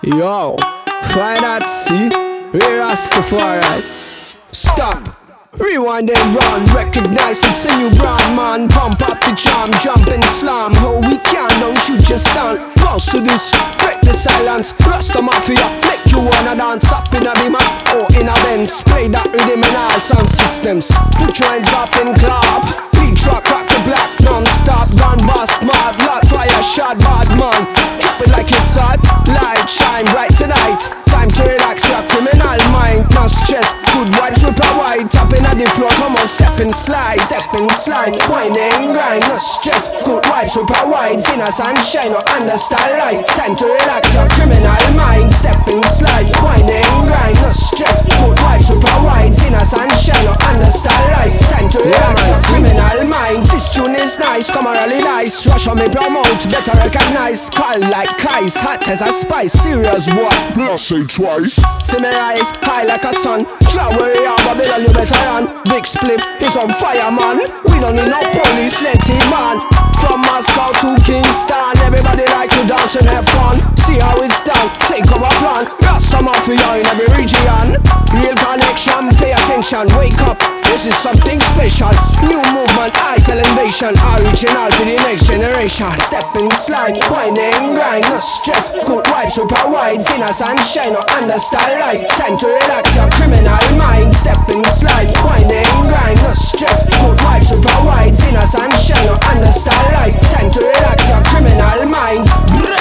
Yo, find that, see? Real Rastafari. Stop. Rewind and run, recognize it's a new brand, man. Pump up the charm, jump and slam. How we can, don't you just stand. Bounce to this, break the silence. Rasta Mafia, make you wanna dance. Up in a beamer or in a Benz. Play that rhythm in all sound systems. Put your hands up and clap. Beat track, crack the black, non-stop. Gun bust, mad, blood fire, shot, bad man. Drop it like it's hot, light, shine bright tonight. Time to relax your criminal mind. No stress, good vibes with a white. Up in the floor, come on, step and slide. Step and slide, wine and grind. No stress, good vibes with a white. In a sunshine, no understand light. Time to relax your criminal mind. Step and slide, wine and grind. No stress, good vibes with a white. In a sunshine, no understand light. Time to relax your criminal mind. This tune is nice, come on, really nice. Rush on me promote, better recognize. Call like ice, hot as a spice. Serious boy, Plus say twice. see me rise, high like a sun. Try where you are, Babylon, you better run. Big split is on fire, man. We don't need no police, let it man. From Moscow to Kingston, everybody like to dance and have fun. See how it's done, take over plan. Rasta Mafia in every region. Real connection, pay attention, wake up. This is something special. New movement, high elevation. Original for the next generation. Step and slide, wine and grind. No stress, good vibes with our whites. In a sunshine, no understand light. Time to relax your criminal mind. Step and slide, wine and grind. No stress, good vibes with our whites. In a sunshine, no understand light. Time to relax your criminal mind.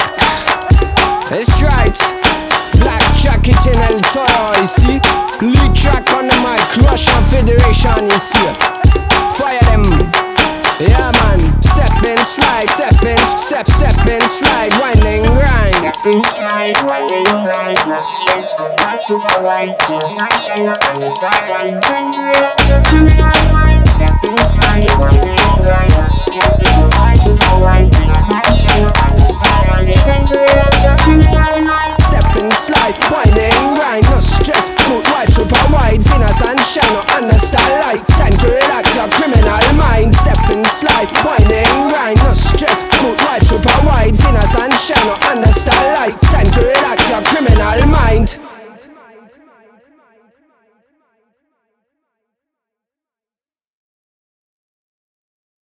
That's right. Black jacket in El Toro, you see. Lead track on the mic, Russian Federation, you see. Fire them. Yeah man, step and slide, step and slide, wind and grind. Step and slide, wind and grind. No stress, good vibes with a white. In the sunshine, no understand light. Time to relax your criminal